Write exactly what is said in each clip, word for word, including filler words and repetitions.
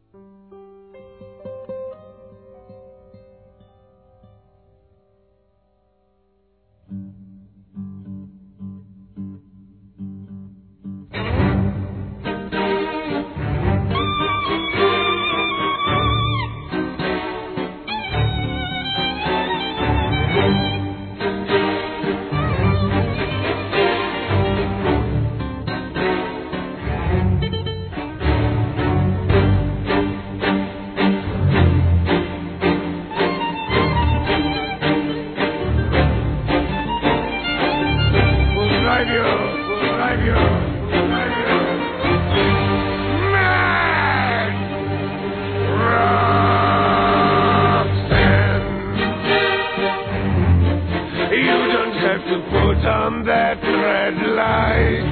On that red light,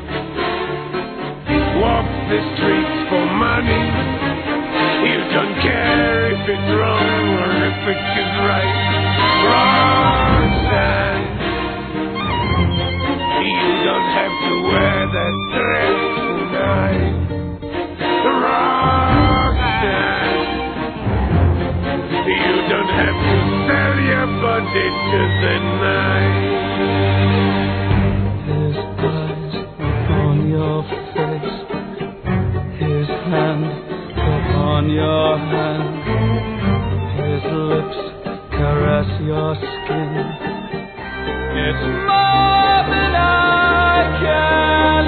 walk the streets for money. You don't care if it's wrong or if it is right. Roxanne, you don't have to wear that dress tonight. Roxanne, you don't have to sell your body to the night. His eyes upon your face, his hand upon your hand, his lips caress your skin. It's more than I can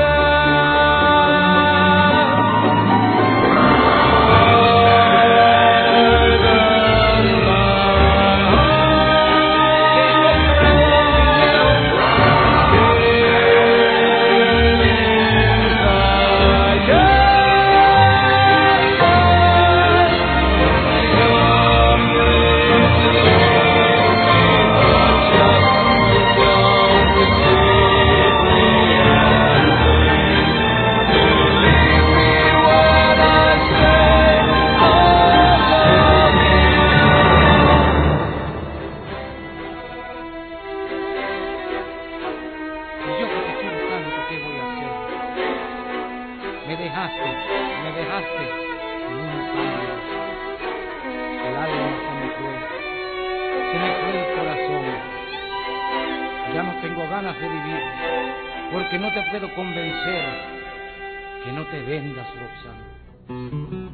Me dejaste, me dejaste en un cambio. El alma se me fue, se me fue el corazón. Ya no tengo ganas de vivir, porque no te puedo convencer que no te vendas, Roxana.